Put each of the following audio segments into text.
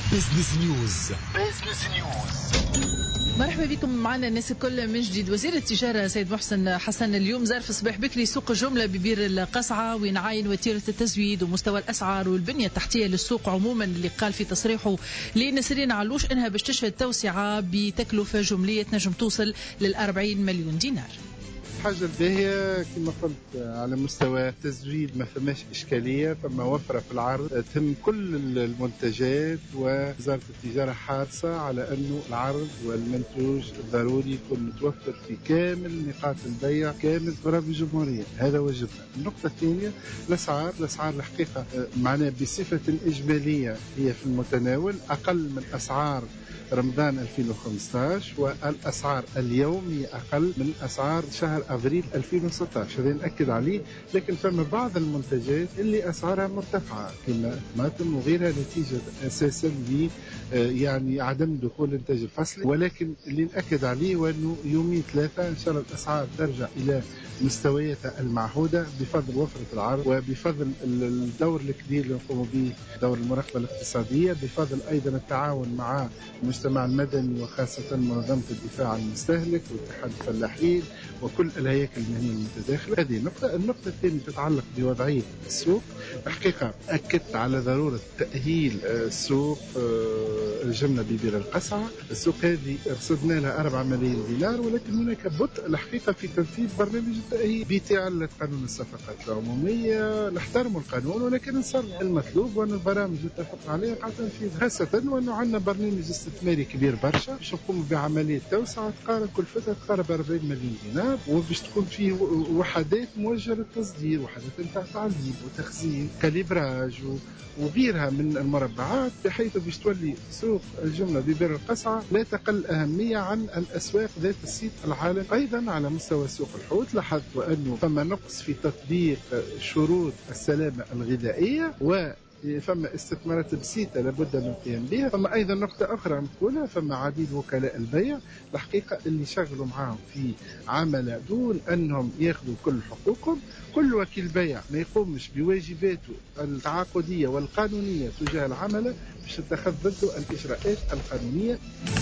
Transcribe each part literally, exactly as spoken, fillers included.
بزنس نيوز. بزنس نيوز. مرحبا بكم معنا الناس الكل من جديد. وزير التجارة سيد محسن حسن اليوم زار في الصباح بكري سوق الجملة ببير القصعة وين عاين وتيرة التزويد ومستوى الأسعار والبنية التحتية للسوق عموما، اللي قال في تصريحه لنسرين علوش انها باش تشهد توسعة بتكلفة جملية تنجم توصل للأربعين مليون دينار. الحاجة الباهية كما قلت على مستوى التزويد ما فماش إشكالية، فما وفرة في العرض تهم كل المنتجات، ووزارة التجارة حريصة على أنه العرض والمنتوج الضروري يكون متوفر في كامل نقاط البيع كامل أراضي الجمهورية. هذا واجبنا. النقطة الثانية الأسعار. الأسعار الحقيقة معناها بصفة إجمالية هي في المتناول، أقل من أسعار رمضان ألفين وخمسة عشر، والأسعار اليوم هي أقل من أسعار شهر أفريل ألفين وستة عشر، هذا نأكد عليه. لكن فما بعض المنتجات اللي أسعارها مرتفعة كما الطماطم وغيرها نتيجة أساسا ل يعني عدم دخول الإنتاج الفصلي، ولكن اللي نأكد عليه وأنه يومين ثلاثة إن شاء الله الأسعار ترجع إلى مستوياتها المعهودة بفضل وفرة العرض وبفضل الدور الكبير اللي نقوم به، دور المراقبة الاقتصادية، بفضل أيضا التعاون مع المجتمع المدني وخاصة منظمة الدفاع عن المستهلك واتحاد الفلاحين وكل الهياكل المهنية المتداخلة. هذه النقطة. النقطة الثانية تتعلق بوضعية السوق. الحقيقة أكدت على ضرورة تأهيل السوق الجملة ببير القصعة. السوق هذه رصدنا لها أربعة ملايين دينار، ولكن هناك بطء الحقيقة في تنفيذ برنامج التأهيل بتعلة قانون الصفقات العمومية. نحترم القانون ولكن نسرع. المطلوب وأن البرامج نتفق عليها قاعدة تنفيذها، خاصة وأنه عندنا برنامج استثماري كبير برشا باش نقوم بعملية توسعة تقارب كلفتها تقارب أربعين مليون دينار، وباش تكون فيه وحدات موجهة للتصدير، وحدات نتاع تعليم وتخزين كاليبراج وغيرها من المربعات، بحيث باش تولي سوق الجملة ببير القصعة لا تقل أهمية عن الأسواق ذات الصيت العالم. أيضا على مستوى سوق الحوت لاحظت أنه فما نقص في تطبيق شروط السلامة الغذائية، و فما استثمارات بسيطة لابد من القيام بها. فما أيضا نقطة أخرى نقولها، فما عديد وكلاء البيع الحقيقة اللي شغلوا معاهم في عمل دون أنهم ياخذوا كل حقوقهم. كل وكيل بيع ما يقومش بواجباته التعاقدية والقانونية تجاه العمل باش تتخذ ضده الإجراءات القانونية.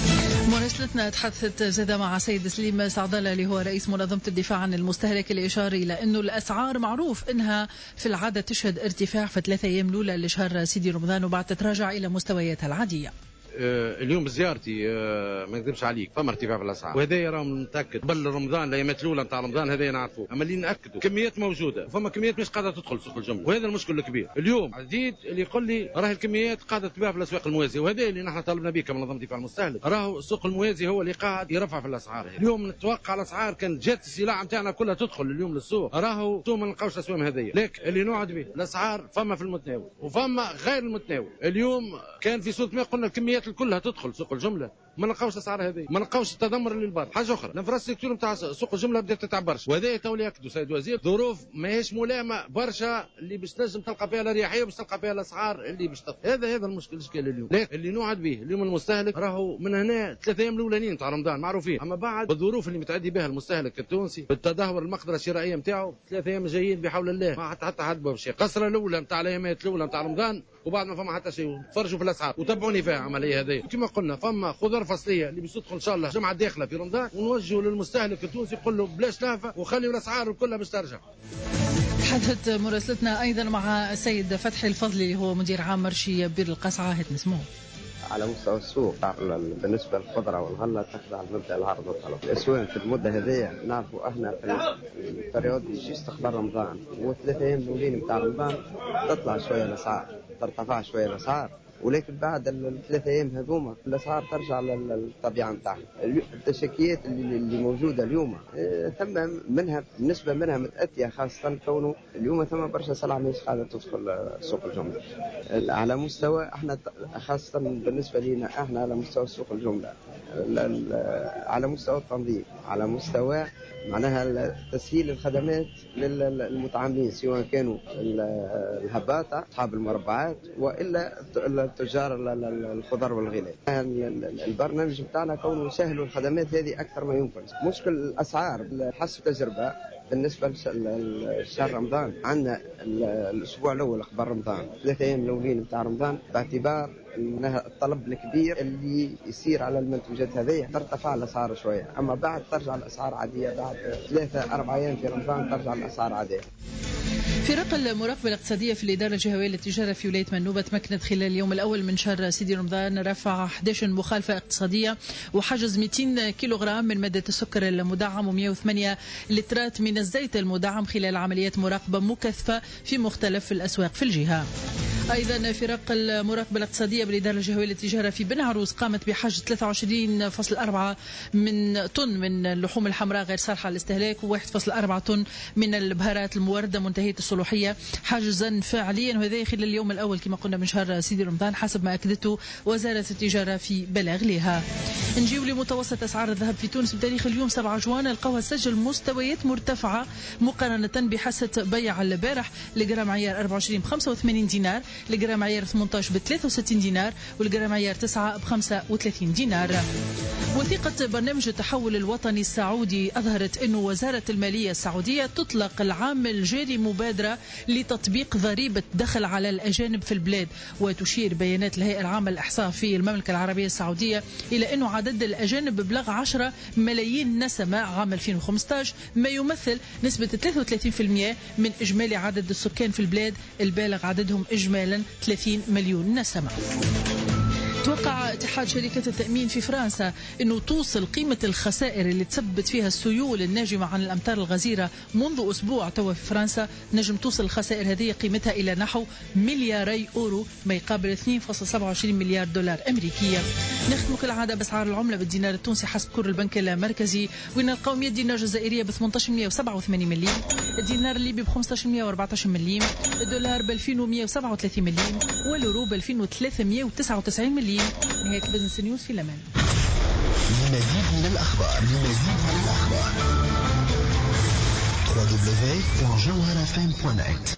مراسلتنا تحدثت زادة مع سيد سليم سعدالة اللي هو رئيس منظمة الدفاع عن المستهلك، اللي أشار إلى أنه الأسعار معروف أنها في العادة تشهد ارتفاع في ثلاثة أيام الأولى لشهر سيدي رمضان وبعد تتراجع إلى مستوياتها العادية. اليوم بزيارتي ما نكذبش عليك فما ارتفاع في الاسعار، وهذا راهم متاكد قبل رمضان الايامات الاولى نتاع رمضان هذا نعرفوه، اما اللي ناكدوا كميات موجوده فما كميات مش قاعده تدخل سوق الجمله، وهذا المشكل الكبير. اليوم عديد اللي يقول لي راه الكميات قاعده تباع في الاسواق الموازيه، وهذا اللي نحن طالبنا به كمنظمه دفاع المستهلك. راهو السوق الموازي هو اللي قاعد يرفع في الاسعار. اليوم نتوقع الاسعار كانت جات السلع نتاعنا كلها تدخل اليوم للسوق، راهو تو ما نلقاوش الاسواق هذيا، لكن اللي نوعد به الاسعار فما في المتناول وفما غير المتناول. اليوم كان في سوق ما قلنا الكميات كلها تدخل سوق الجمله، ما نلقاوش الاسعار هذه، ما نلقاوش التدمر اللي البر. حاجه اخرى الانفراستركتور نتاع سوق الجمله بدات تتعبرش، وهذا تولي ياكدوا سيد وزير ظروف ماهيش ملائمه برشا اللي باش تنجم تلقى فيها الاريحيه وباش تلقى فيها الاسعار اللي باش تطلع. هذا هذا المشكل الاشكال اليوم. لكن اللي نوعد به اليوم المستهلك راهو من هنا ثلاثة ايام الاولانيين تاع رمضان معروفين، اما بعد بالظروف اللي متعدي بها المستهلك التونسي بالتدهور المقدره الشرائيه نتاعو ثلاثة ايام جايين بحول الله ما حتى حتى حد بشيء. قصره الاولى نتاع الايامات الاولى نتاع رمضان وبعد ما فما حتى شيء. تفرجوا في الاسعار وتابعوني فيها العمليه هذه. كما قلنا فما خضر فصليه اللي باش تدخل ان شاء الله جمعه داخله في رمضان، ونوجهوا للمستهلك التونسي يقول له بلاش لهفه وخليوا الاسعار كلها باش ترجع. تحدثت مراسلتنا ايضا مع السيد فتحي الفضلي اللي هو مدير عام مرشي بير القصعه. هات نسمعه. على مستوى السوق بالنسبة للخضرة والغلة تخضع لمبدأ العرض والطلب. الأسواق في المدة هذه نعرفوا احنا في البريود اللي يجي استقبال رمضان والثلاثة أيام الأولين بتاع رمضان تطلع شوية الأسعار، ترتفع شوية الأسعار، ولكن بعد الثلاثة أيام هذوما الأسعار ترجع للطبيعة نتاعها. التشكيات اللي, اللي موجودة اليوم اه ثم منها نسبة منها متأتية، خاصة كونه اليوم ثم برشا سلع مش قاعدة تدخل سوق الجملة. على مستوى احنا خاصة بالنسبة لنا احنا على مستوى سوق الجملة، على مستوى التنظيم، على مستوى معناها تسهيل الخدمات للمتعاملين سواء كانوا الهباطة أصحاب المربعات وإلا التجار الخضر والغلاء. البرنامج بتاعنا كونه يسهلوا الخدمات هذه أكثر ما يمكن. مشكل الأسعار حسب تجربة بالنسبة لشهر رمضان عندنا الأسبوع الأول قبل رمضان ثلاثة أيام الأولين بتاع رمضان باعتبار أنها الطلب الكبير اللي يصير على المنتوجات هذه ترتفع الأسعار شوية، أما بعد ترجع الأسعار عادية. بعد ثلاثة أربع أيام في رمضان ترجع الأسعار عادية. فرق المراقبة الاقتصادية في الإدارة الجهوية للتجارة في ولاية منوبة تمكنت خلال اليوم الأول من شهر سيدي رمضان رفع أحد عشر مخالفة اقتصادية وحجز مئتين كيلوغرام من مادة السكر المدعم ومئة وثمانية لترات من الزيت المدعم خلال عمليات مراقبة مكثفة في مختلف الأسواق في الجهة. أيضا فرق المراقبة الاقتصادية بالإدارة الجهوية للتجارة في بن عروس قامت بحجز ثلاثة وعشرين فاصلة أربعة من طن من اللحوم الحمراء غير صالحة للاستهلاك وواحد فاصلة أربعة طن من البهارات الموردة منتهية الصلاحية حاجزا فعليا، وهذا خلال اليوم الأول كما قلنا من شهر سيدي رمضان حسب ما أكدته وزارة التجارة في بلاغ لها. نجيب لمتوسط أسعار الذهب في تونس بتاريخ اليوم سبعة جوان القوها سجل مستويات مرتفعة مقارنة بحصة بيع البارح. لجرام عيار أربعة وعشرين بخمسة وثمانين دينار، لجرام عيار ثمانية عشر بثلاثة وستين دينار، والجرام عيار تسعة بخمسة وثلاثين دينار. وثيقة برنامج التحول الوطني السعودي أظهرت أن وزارة المالية السعودية تطلق العام الجاري مبادرة لتطبيق ضريبة دخل على الأجانب في البلاد. وتشير بيانات الهيئة العامة للإحصاء في المملكة العربية السعودية إلى أن عدد الأجانب بلغ عشرة ملايين نسمة عام ألفين وخمسة عشر، ما يمثل نسبة ثلاثة وثلاثين بالمئة من إجمالي عدد السكان في البلاد البالغ عددهم إجمالا ثلاثين مليون نسمة. توقع اتحاد شركات التأمين في فرنسا أنه توصل قيمة الخسائر اللي تسببت فيها السيول الناجمة عن الأمطار الغزيرة منذ أسبوع توا في فرنسا، نجم توصل الخسائر هذه قيمتها إلى نحو ملياري أورو ما يقابل اثنين فاصلة سبعة وعشرين مليار دولار أمريكية. نختم كالعادة بأسعار العملة بالدينار التونسي حسب كور البنك المركزي، وين القومية الدينار الجزائرية ب ثمانية عشر مئة وسبعة وثمانين مليم، الدينار الليبي ب خمسة عشر مئة وأربعة عشر مليم، الدولار ب ألفين ومئة وسبعة وثلاثين مليم، واليورو ب ألفين وثلاثمئة وتسعة وتسعين مليم. نهاية البزنس نيوز في الأمان. لمزيد من الأخبار لمزيد من الأخبار دبليو دبليو دبليو دوت جوهرة إف إم دوت نت.